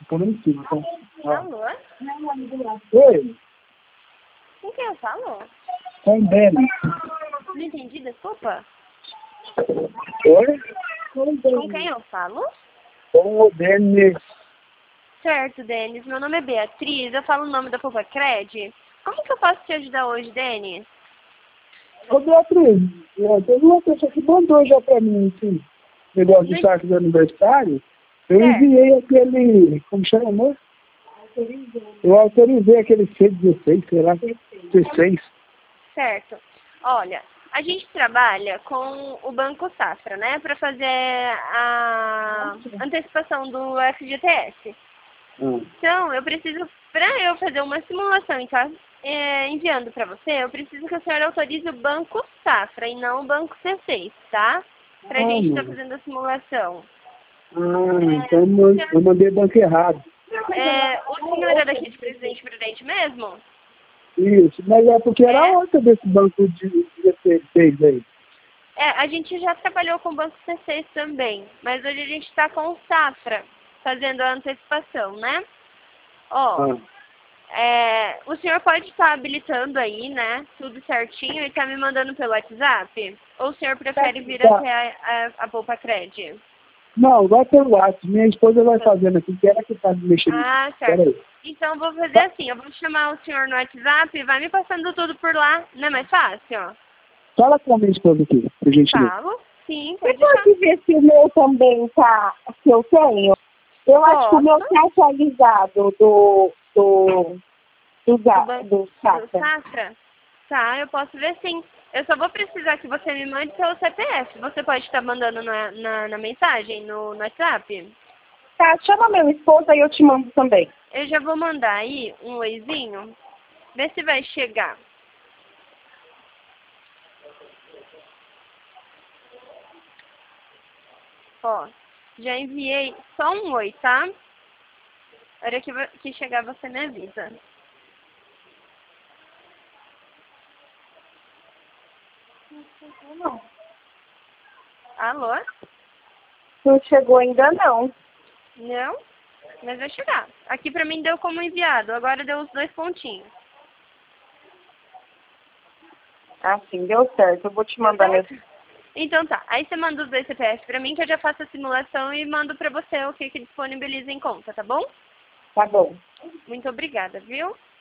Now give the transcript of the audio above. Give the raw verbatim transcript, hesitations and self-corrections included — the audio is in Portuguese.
Por em cima, tá? Alô? Oi, Com quem eu falo? com o Denis. Não entendi, desculpa. Oi? Com quem eu falo? Com o Denis. Certo, Denis. Meu nome é Beatriz. Eu falo o nome da Poupa-Cred. Como que eu posso te ajudar hoje, Denis? Ô, Beatriz, é, teve uma pessoa que mandou já pra mim esse negócio de Não- saco do aniversário. Eu Certo. enviei aquele, como chama, amor? Eu autorizei aquele C dezesseis, sei lá, dezesseis. Certo. Olha, a gente trabalha com o Banco Safra, né? Para fazer a antecipação do F G T S. Hum. Então, eu preciso, para eu fazer uma simulação e tá é, enviando para você, eu preciso que a senhora autorize o Banco Safra e não o Banco C seis, tá? Para a Ah, gente estar mano. fazendo a simulação. Ah, então eu man- eu mandei banco errado. É, o senhor é daqui de Presidente Prudente mesmo? Isso, mas é porque era É? outra desse banco de dezesseis aí. É, a gente já trabalhou com o Banco C seis também, mas hoje a gente está com o Safra, fazendo a antecipação, né? Ó, Ah. é, o senhor pode estar habilitando aí, né, tudo certinho e tá me mandando pelo WhatsApp? Ou o senhor prefere vir Tá. até a, a, a Poupa Cred? Não, vai pelo WhatsApp. Minha esposa vai fazendo aqui, que ela que tá mexendo. Ah, Pera certo. aí. Então eu vou fazer assim, eu vou chamar o senhor no WhatsApp e vai me passando tudo por lá, não é mais fácil? Fala com a minha esposa aqui, por gentileza. Falo? Sim, Você pode deixar. pode ver se o meu também tá, se eu tenho? Eu acho que o meu Posso. tá atualizado do, do, do, Do ga- banco do do Safra. Safra? Tá, eu posso ver sim. Eu só vou precisar que você me mande pelo C P F. Você pode estar mandando na, na, na mensagem, no, no WhatsApp? Tá, chama meu esposo aí eu te mando também. Eu já vou mandar aí um oizinho. Vê se vai chegar. Ó, já enviei só um oi, tá? A hora que, vo- que chegar você me avisa. Não, Alô? não chegou ainda não. Não? Mas vai chegar. Aqui pra mim deu como enviado. Agora deu os dois pontinhos. Ah, sim, deu certo. Eu vou te mandar meu... Certo? Então tá. Aí você manda os dois C P F pra mim que eu já faço a simulação e mando pra você o que que disponibiliza em conta, tá bom? Tá bom. Muito obrigada, viu?